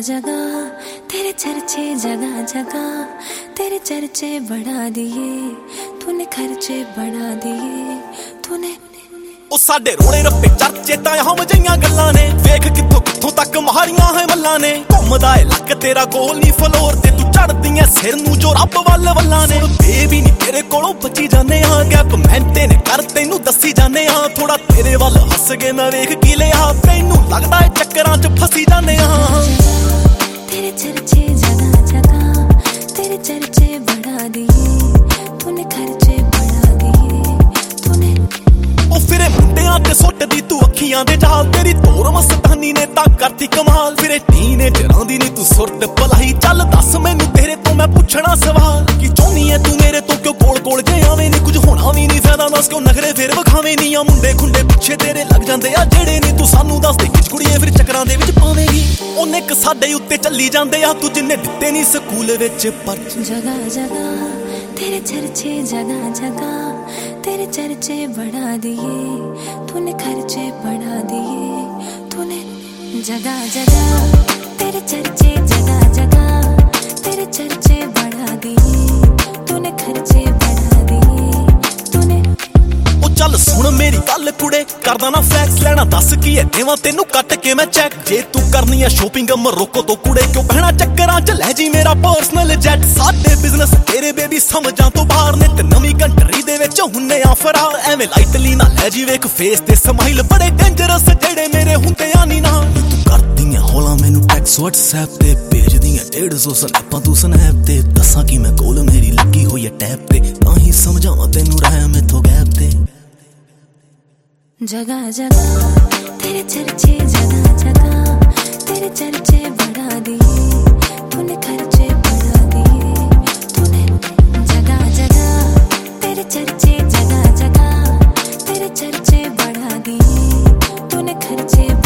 जगह तेरे चर्चे, जगह जगह तेरे चर्चे बढ़ा दिए तूने, खर्चे बढ़ा दिए तूने। ਉਹ ਸਾਡੇ ਰੋਲੇ ਰੱਪੇ ਚਰਚੇ ਤਾਂ ਹਮ ਜਈਆਂ ਗੱਲਾਂ ਨੇ, ਵੇਖ ਕਿੱਥੋਂ ਕਿੱਥੋਂ ਤੱਕ ਮਹਾਰੀਆਂ ਹੈ ਮੱਲਾਂ ਨੇ। ਘੁੰਮਦਾ ਏ ਲੱਕ ਤੇਰਾ ਗੋਲ ਨਹੀਂ ਫਲੋਰ ਤੇ, ਤੂੰ ਚੜਦੀਆਂ ਸਿਰ ਨੂੰ ਜੋ ਰੱਬ ਵੱਲ ਵੱਲਾਂ ਨੇ। ਬੇਬੀ ਨਹੀਂ ਤੇਰੇ ਕੋਲੋਂ ਬਚੀ ਜਾਂਦੇ ਆ, ਗੈਪ ਮੈਂਟੇ ਨੇ ਕਰ ਤੈਨੂੰ ਦੱਸੀ ਜਾਂਦੇ ਆ। ਥੋੜਾ ਤੇਰੇ ਵੱਲ ਹੱਸ ਕੇ ਮੈਂ ਵੇਖ ਕੀ ਲਿਆ, ਤੈਨੂੰ ਲੱਗਦਾ ਏ ਚੱਕਰਾਂ 'ਚ ਫਸੀ ਜਾਂਦੇ ਆ। तेरे चर्चे जगह जगह तेरे चर्चे बढ़ा दिए तूने, खर्चे बढ़ा दिए तूने। ਉਹ ਫਿਰੇ ਮੁੰਡਿਆਂ ਤੇ ਸੁੱਟਦੀ ਤੂੰ ਅੱਖੀਆਂ ਦੇ ਜਾਲ, ਤੇਰੀ ਤੋਰ ਮਸਤਾਨੀ ਨੇ ਤਾਂ ਕਰਤੀ ਕਮਾਲ। ਫਿਰੇ ਟੀਨੇਜਰਾਂ ਦੀ ਨੀ ਤੂੰ ਸੁਰਤ ਭਲਾਈ, ਚੱਲ ਦੱਸ ਮੈਨੂੰ ਤੇਰੇ ਤੋਂ ਮੈਂ ਪੁੱਛਣਾ ਸਵਾਲ। ਕੀ ਚਾਹੁੰਦੀ ਐ ਤੂੰ ਮੇਰੇ ਤੋਂ, ਕਿਉਂ ਕੋਲ ਕੋਲ ਜੇ ਆਵੇਂ ਨੀ, ਕੁਝ ਹੋਣਾ ਵੀ ਨੀ ਫਾਇਦਾ ਦੱਸ, ਕਿਉਂ ਨਖਰੇ ਫੇਰ ਵਿਖਾਵੇਂ ਨੀ। ਆ ਮੁੰਡੇ ਖੁੰਡੇ ਪਿੱਛੇ ਤੇਰੇ ਲੱਗ ਜਾਂਦੇ ਆ ਜਿਹੜੇ ਨੀ, ਤੂੰ ਸਾਨੂੰ ਦੱਸ ਦੇ ਕਿਸ ਕੁੜੀਏ ਫਿਰ ਚੱਕਰਾਂ ਦੇ ਵਿੱਚ ਪਾਵੇਂਗੀ। ਉਹਨੇ ਇੱਕ ਸਾਡੇ ਉੱਤੇ ਚੱਲੀ ਜਾਂਦੇ ਆ, ਤੂੰ ਜਿੰਨੇ ਦਿੱਤੇ ਨੀ ਸਕੂਲ ਵਿੱਚ ਪਰਚ। जगह जगह तेरे चर्चे, जगह जगह तेरे चर्चे बढ़ा दिए तूने, खर्चे बढ़ा दिए तूने। जगह जगह तेरे चर्चे, जगह जगह तेरे चर्चे बढ़ा दिए तूने, खर्चे बढ़ा दिए तूने। ਉਹ ਚੱਲ ਸੁਣ ਮੇਰੀ ਗੱਲ ਕੁੜੇ, ਕਰਦਾ ਨਾ ਫਲੈਕਸ, ਲੈਣਾ ਦੱਸ ਕੀ ਐ ਦੇਵਾਂ ਤੈਨੂੰ ਕੱਟ ਕੇ ਮੈਂ ਚੈੱਕ। ਜੇ ਤੂੰ ਕਰਨੀ ਐ ਸ਼ੋਪਿੰਗ ਮਰੋਕੋ ਤੋਂ ਕੁੜੇ, ਕਿਉਂ ਬਹਿਣਾ ਚੱਕਰਾਂ 'ਚ ਲੈ ਜੀ ਮੇਰਾ ਪਰਸਨਲ ਜੈਟ। ਸਾਡੇ ਬਿਜ਼ਨਸ ਤੇਰੇ ਬੇਬੀ ਸਮਝਾਂ ਤੋਂ ਬਾਹਰ ਨੇ, ਤੇ ਨਵੀਂ ਕੰਟਰੀ ਦੇ ਵਿੱਚ ਹੁੰਨੇ ਆ ਫਰਾਰ। ਐਵੇਂ ਲਾਈਟਲੀ ਨਾ ਲੈ ਜੀ, ਵੇਖ ਫੇਸ ਤੇ ਸਮਾਈਲ ਬੜੇ ਡੇਂਜਰਸ ਜਿਹੜੇ ਮੇਰੇ ਹੁੰਦੇ ਆ ਨੀ ਨਾ। ਤੂੰ ਕਰਦੀ ਐ ਹੌਲਾ ਮੈਨੂੰ ਟੈਕਸ WhatsApp ਤੇ, ਭੇਜਦੀ ਐ 150 ਸਨੈਪਾਂ ਤੂੰ ਸਨੈਪ ਤੇ। ਦੱਸਾਂ ਕਿ ਮੈਂ ਕੋਲ ਮੇਰੀ ਲੱਗੀ ਹੋਈ ਐ ਟੈਪ ਤੇ, ਤਾਂ ਹੀ ਸਮਝਾਵਾਂ ਤੈਨੂੰ ਰਹਿ ਮੈਥੋਂ ਗੈਪ ਤੇ। जगह जगह तेरे चर्चे, जगह जगह तेरे चर्चे बढ़ा दिए तूने, खर्चे बढ़ा दिए तूने। जगह जगह तेरे चर्चे, जगह जगह तेरे चर्चे बढ़ा दिए तूने, खर्चे